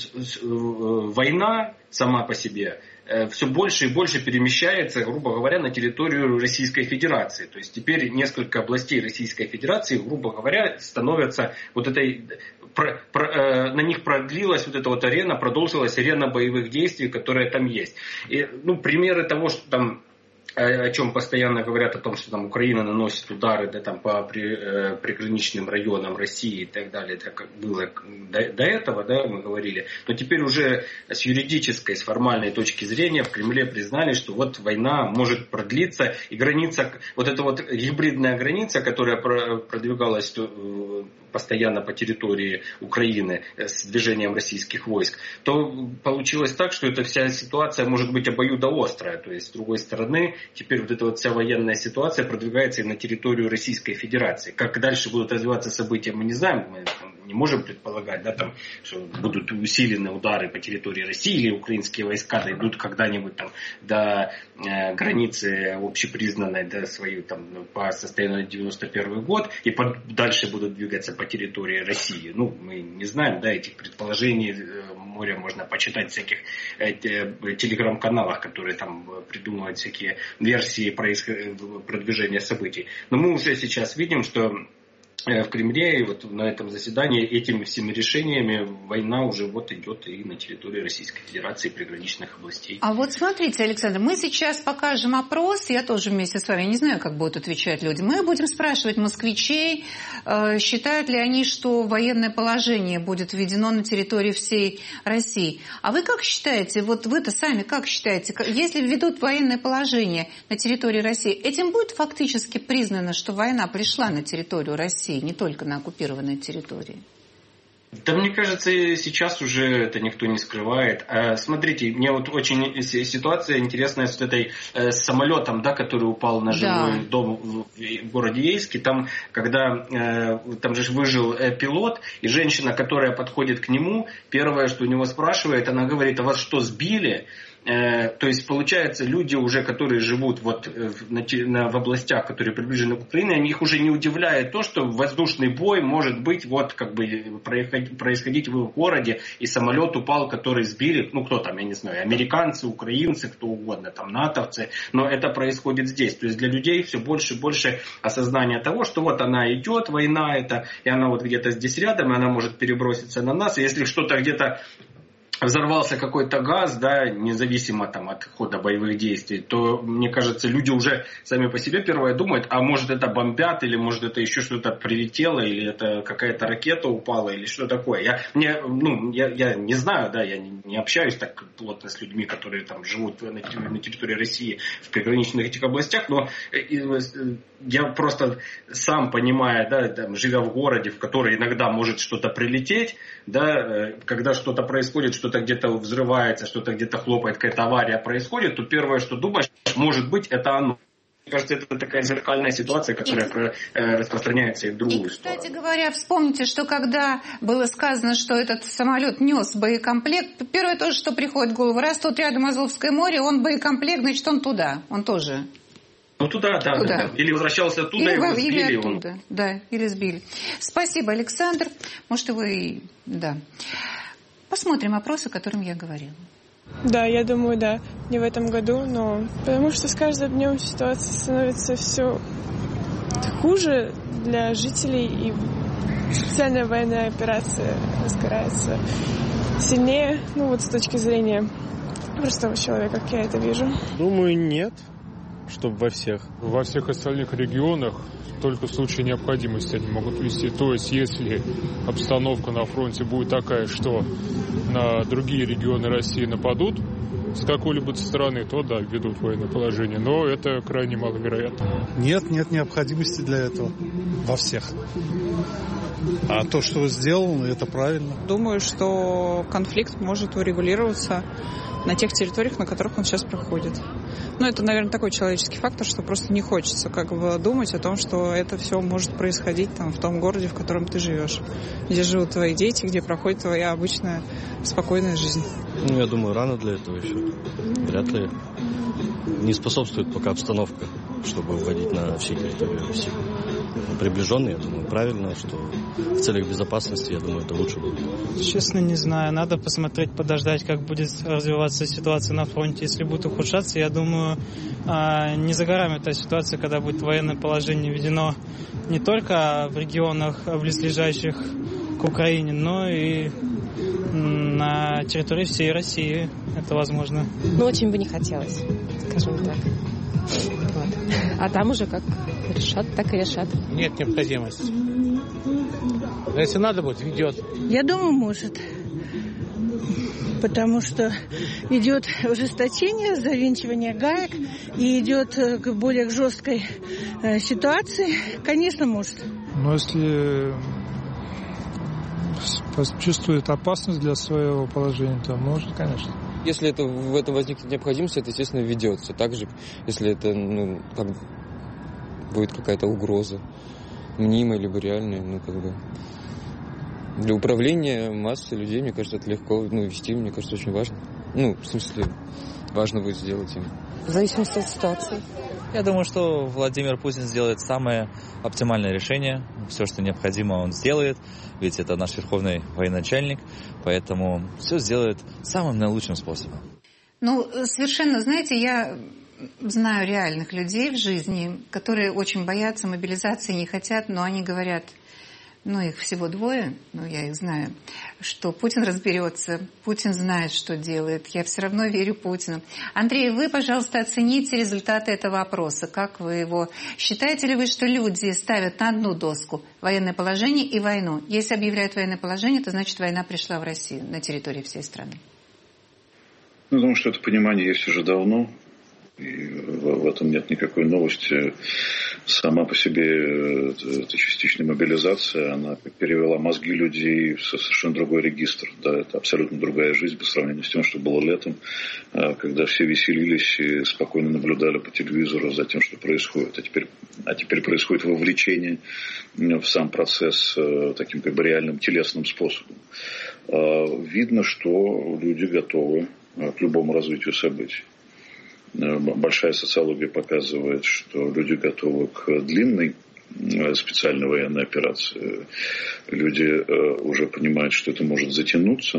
война сама по себе все больше и больше перемещается, грубо говоря, на территорию Российской Федерации. То есть теперь несколько областей Российской Федерации, грубо говоря, становятся этой на них продлилась вот эта вот арена, продолжилась арена боевых действий, которая там есть. И, примеры того, что там, о чем постоянно говорят, о том, что там Украина наносит удары, да, там, по приграничным районам России и так далее, это как было до этого, да, мы говорили. Но теперь уже с юридической, с формальной точки зрения в Кремле признали, что вот война может продлиться, и граница, вот эта вот гибридная граница, которая продвигалась постоянно по территории Украины с движением российских войск, то получилось так, что эта вся ситуация может быть обоюдоострая. То есть, с другой стороны, теперь вот эта вот вся военная ситуация продвигается и на территорию Российской Федерации. Как дальше будут развиваться события, мы не знаем. Мы не можем предполагать, да, там, что будут усилены удары по территории России, или украинские войска дойдут когда-нибудь там до границы общепризнанной, да, своей, там, по состоянию на 91 год, и дальше будут двигаться по территории России. Мы не знаем, да, этих предположений, море можно почитать в всяких телеграм-каналах, которые там придумывают всякие версии продвижения событий. Но мы уже сейчас видим, что в Кремле и вот на этом заседании этими всеми решениями война уже вот идет и на территории Российской Федерации, приграничных областей. А вот смотрите, Александр, мы сейчас покажем опрос, я тоже вместе с вами, я не знаю, как будут отвечать люди. Мы будем спрашивать москвичей, считают ли они, что военное положение будет введено на территории всей России. А вы как считаете, вот вы-то сами как считаете, если введут военное положение на территории России, этим будет фактически признано, что война пришла на территорию России? Не только на оккупированной территории. Да, мне кажется, сейчас уже это никто не скрывает. Смотрите, мне вот очень ситуация интересная с этой с самолетом, да, который упал на жилой дом в городе Ейске. Там, когда там же выжил пилот, и женщина, которая подходит к нему, первое, что у него спрашивает, она говорит: а вас что, сбили? То есть, получается, люди уже, которые живут вот в областях, которые приближены к Украине, их уже не удивляет то, что воздушный бой может быть вот как бы происходить в их городе, и самолет упал, который сбили, кто там, я не знаю, американцы, украинцы, кто угодно, там натовцы, но это происходит здесь. То есть для людей все больше и больше осознания того, что вот она идет, война это, и она вот где-то здесь рядом, и она может переброситься на нас, и если что-то где-то взорвался какой-то газ, да, независимо там от хода боевых действий, то, мне кажется, люди уже сами по себе первое думают, а может это бомбят, или может это еще что-то прилетело, или это какая-то ракета упала, или что такое. Я не знаю, да, я не общаюсь так плотно с людьми, которые там живут на территории России в приграничных этих областях, но я просто сам понимаю, да, там, живя в городе, в который иногда может что-то прилететь, да, когда что-то происходит, что-то где-то взрывается, что-то где-то хлопает, какая-то авария происходит, то первое, что думаешь, может быть, это оно. Мне кажется, это такая зеркальная ситуация, которая распространяется и в другую сторону. Кстати говоря, вспомните, что когда было сказано, что этот самолет нес боекомплект, первое тоже, что приходит в голову, раз тут рядом Азовское море, он боекомплект, значит, он туда, он тоже. Туда. Или возвращался оттуда, и его сбили. Оттуда. Да, или сбили. Спасибо, Александр. Может, вы... Да. Посмотрим опрос, о котором я говорила. Да, я думаю, да. Не в этом году, но... Потому что с каждым днем ситуация становится все хуже для жителей, и специальная военная операция разгорается сильнее, с точки зрения простого человека, как я это вижу. Думаю, нет. Чтобы во всех. Во всех остальных регионах только в случае необходимости они могут вести. То есть, если обстановка на фронте будет такая, что на другие регионы России нападут с какой-либо стороны, то да, введут военное положение. Но это крайне маловероятно. Нет необходимости для этого во всех. А то, что сделано, это правильно. Думаю, что конфликт может урегулироваться на тех территориях, на которых он сейчас проходит. Это, наверное, такой человеческий фактор, что просто не хочется думать о том, что это все может происходить в том городе, в котором ты живешь, где живут твои дети, где проходит твоя обычная спокойная жизнь. Я думаю, рано для этого еще. Вряд ли не способствует пока обстановка, чтобы вводить на всей территории России. Приближенный, я думаю, правильно, что в целях безопасности, я думаю, это лучше будет. Честно, не знаю. Надо посмотреть, подождать, как будет развиваться ситуация на фронте. Если будет ухудшаться, я думаю, не за горами та ситуация, когда будет военное положение введено не только в регионах близлежащих к Украине, но и на территории всей России это возможно. Ну, очень бы не хотелось, скажем так. Вот. А там уже как решат, так и решат. Нет необходимости. Если надо будет, ведет. Я думаю, может. Потому что идет ужесточение, завинчивание гаек и идет к более жесткой ситуации. Конечно, может. Но если чувствует опасность для своего положения, то может, конечно. Если в этом возникнет необходимость, это, естественно, ведется. Также, если это будет какая-то угроза, мнимая либо реальная, для управления массой людей, мне кажется, это легко вести, мне кажется, очень важно. В смысле, важно будет сделать им. В зависимости от ситуации. Я думаю, что Владимир Путин сделает самое оптимальное решение. Все, что необходимо, он сделает. Ведь это наш верховный военачальник. Поэтому все сделает самым наилучшим способом. Совершенно, знаете, я знаю реальных людей в жизни, которые очень боятся мобилизации, не хотят, но они говорят, их всего 2, я их знаю, что Путин разберется, Путин знает, что делает. Я все равно верю Путину. Андрей, вы, пожалуйста, оцените результаты этого опроса. Как вы его... Считаете ли вы, что люди ставят на одну доску военное положение и войну? Если объявляют военное положение, то значит война пришла в Россию на территории всей страны. Я думаю, что это понимание есть уже давно. И в этом нет никакой новости. Сама по себе эта частичная мобилизация, она перевела мозги людей в совершенно другой регистр. Да, это абсолютно другая жизнь по сравнению с тем, что было летом, когда все веселились и спокойно наблюдали по телевизору за тем, что происходит. А теперь происходит вовлечение в сам процесс таким реальным телесным способом. Видно, что люди готовы к любому развитию событий. Большая социология показывает, что люди готовы к длинной специальной военной операции. Люди уже понимают, что это может затянуться.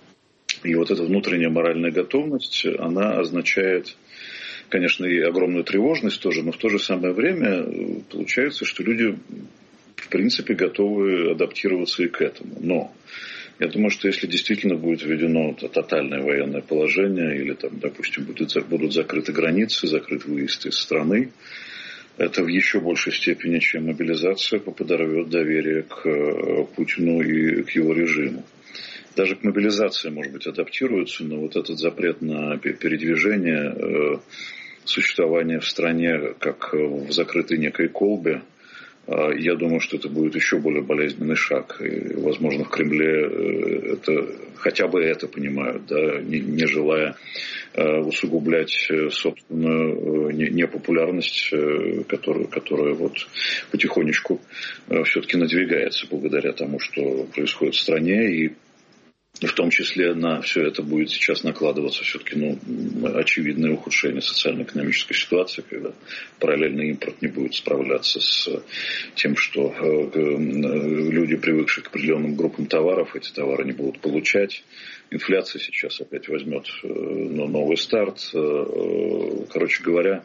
И вот эта внутренняя моральная готовность, она означает, конечно, и огромную тревожность тоже, но в то же самое время получается, что люди, в принципе, готовы адаптироваться и к этому. Но я думаю, что если действительно будет введено тотальное военное положение, или, допустим, будут закрыты границы, закрыт выезд из страны, это в еще большей степени, чем мобилизация, подорвет доверие к Путину и к его режиму. Даже к мобилизации, может быть, адаптируются, но вот этот запрет на передвижение, существование в стране, как в закрытой некой колбе, я думаю, что это будет еще более болезненный шаг. И, возможно, в Кремле хотя бы это понимают, да, не желая усугублять собственную непопулярность, которая потихонечку все-таки надвигается благодаря тому, что происходит в стране. И в том числе на все это будет сейчас накладываться все-таки очевидное ухудшение социально-экономической ситуации, когда параллельный импорт не будет справляться с тем, что люди, привыкшие к определенным группам товаров, эти товары не будут получать. Инфляция сейчас опять возьмет новый старт. Короче говоря,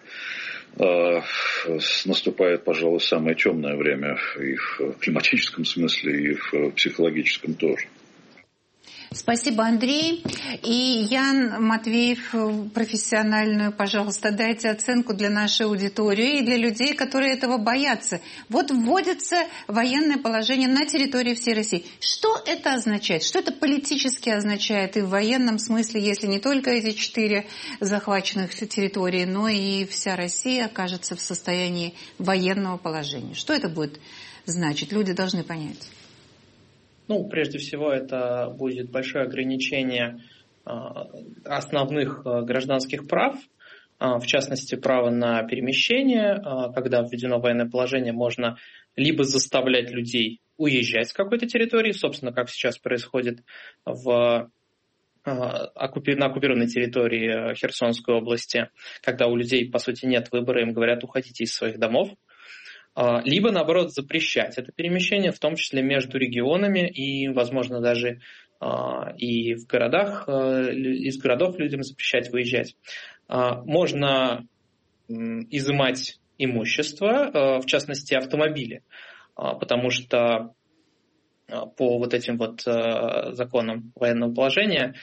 наступает, пожалуй, самое темное время и в климатическом смысле, и в психологическом тоже. Спасибо, Андрей. И Ян Матвеев, профессиональную, пожалуйста, дайте оценку для нашей аудитории и для людей, которые этого боятся. Вот вводится военное положение на территории всей России. Что это означает? Что это политически означает и в военном смысле, если не только эти 4 захваченных территории, но и вся Россия окажется в состоянии военного положения? Что это будет значить? Люди должны понять. Прежде всего, это будет большое ограничение основных гражданских прав, в частности, право на перемещение. Когда введено военное положение, можно либо заставлять людей уезжать с какой-то территории, собственно, как сейчас происходит на оккупированной территории Херсонской области, когда у людей, по сути, нет выбора, им говорят, уходите из своих домов. Либо, наоборот, запрещать это перемещение, в том числе между регионами и, возможно, даже и в городах, из городов людям запрещать выезжать. Можно изымать имущество, в частности, автомобили, потому что по вот этим вот законам военного положения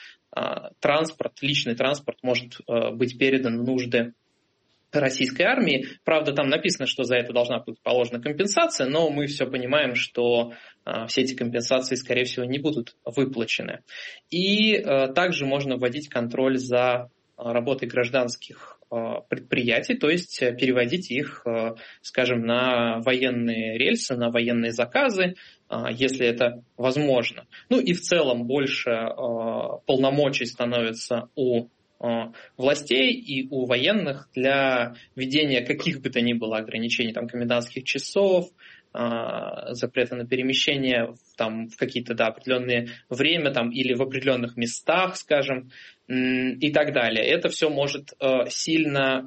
личный транспорт может быть передан в нужды российской армии. Правда, там написано, что за это должна быть положена компенсация, но мы все понимаем, что все эти компенсации, скорее всего, не будут выплачены. И также можно вводить контроль за работой гражданских предприятий, то есть переводить их, скажем, на военные рельсы, на военные заказы, если это возможно. Ну и в целом больше полномочий становится у властей и у военных для введения каких бы то ни было ограничений, там, комендантских часов, запрета на перемещение там, в какие-то определенные время там, или в определенных местах, скажем, и так далее. Это все может сильно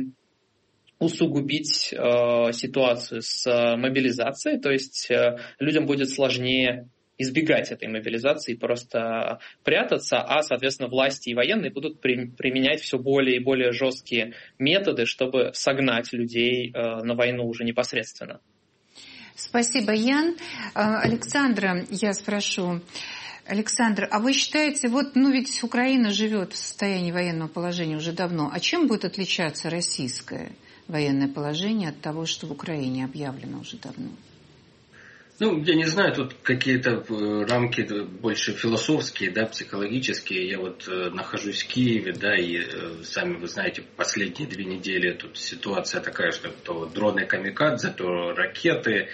усугубить ситуацию с мобилизацией, то есть людям будет сложнее избегать этой мобилизации и просто прятаться, а, соответственно, власти и военные будут применять все более и более жесткие методы, чтобы согнать людей на войну уже непосредственно. Спасибо, Ян. Александра, я спрошу. Александр, а вы считаете, ведь Украина живет в состоянии военного положения уже давно, а чем будет отличаться российское военное положение от того, что в Украине объявлено уже давно? Я не знаю, тут какие-то рамки больше философские, психологические. Я нахожусь в Киеве, и сами вы знаете, последние 2 недели тут ситуация такая, что то дроны камикадзе, то ракеты,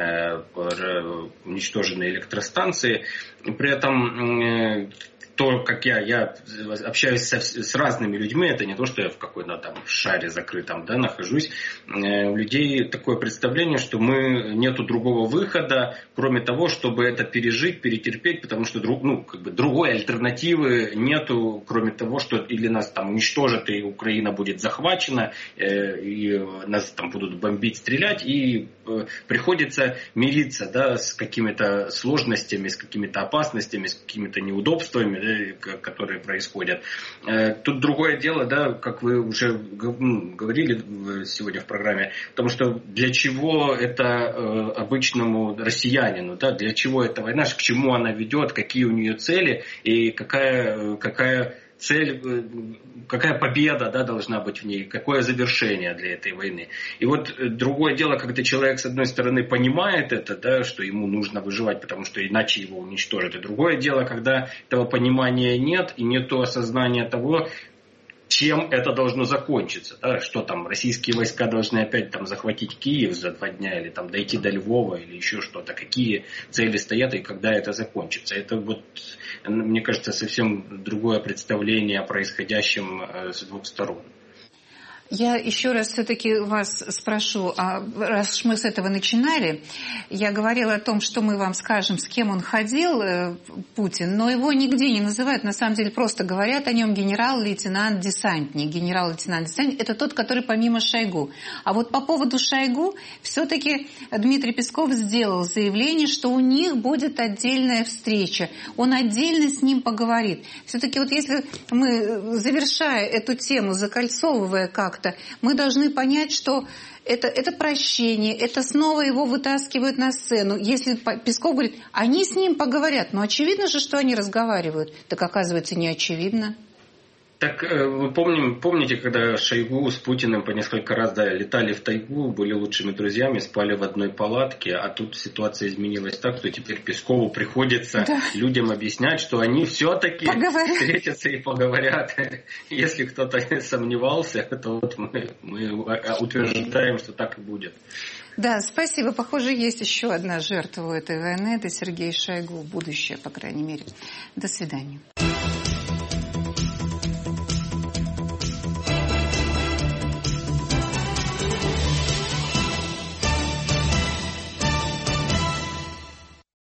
уничтоженные электростанции. При этом то, как я общаюсь с разными людьми, это не то, что я в какой-то там шаре закрытом нахожусь. У людей такое представление, что нету другого выхода, кроме того, чтобы это пережить, перетерпеть, потому что другой альтернативы нету, кроме того, что или нас там уничтожат, и Украина будет захвачена, и нас там будут бомбить, стрелять, и приходится мириться с какими-то сложностями, с какими-то опасностями, с какими-то неудобствами, которые происходят. Тут другое дело, как вы уже говорили сегодня в программе, потому что для чего это обычному россиянину, для чего эта война, к чему она ведет, какие у нее цели и какая цель, какая победа должна быть в ней, какое завершение для этой войны. И другое дело, когда человек, с одной стороны, понимает это, что ему нужно выживать, потому что иначе его уничтожат. И другое дело, когда этого понимания нет, и нет осознания того, чем это должно закончиться. Что там, российские войска должны опять захватить Киев за 2 дня, или дойти до Львова, или еще что-то. Какие цели стоят и когда это закончится. Это мне кажется, совсем другое представление о происходящем с 2 сторон. Я еще раз все-таки вас спрошу, раз мы с этого начинали, я говорила о том, что мы вам скажем, с кем он ходил, Путин, но его нигде не называют, на самом деле просто говорят о нем генерал-лейтенант десантник. Генерал-лейтенант десантник – это тот, который помимо Шойгу. А по поводу Шойгу все-таки Дмитрий Песков сделал заявление, что у них будет отдельная встреча, он отдельно с ним поговорит. Все-таки если мы, завершая эту тему, закольцовывая как мы должны понять, что это прощение, это снова его вытаскивают на сцену. Если Песков говорит, они с ним поговорят, но очевидно же, что они разговаривают. Так оказывается, не очевидно. Так вы помните, когда Шойгу с Путиным по несколько раз летали в тайгу, были лучшими друзьями, спали в одной палатке, а тут ситуация изменилась так, что теперь Пескову приходится людям объяснять, что они все-таки встретятся и поговорят. Если кто-то сомневался, то мы утверждаем, что так и будет. Да, спасибо. Похоже, есть еще одна жертва у этой войны. Это Сергей Шойгу. Будущее, по крайней мере. До свидания.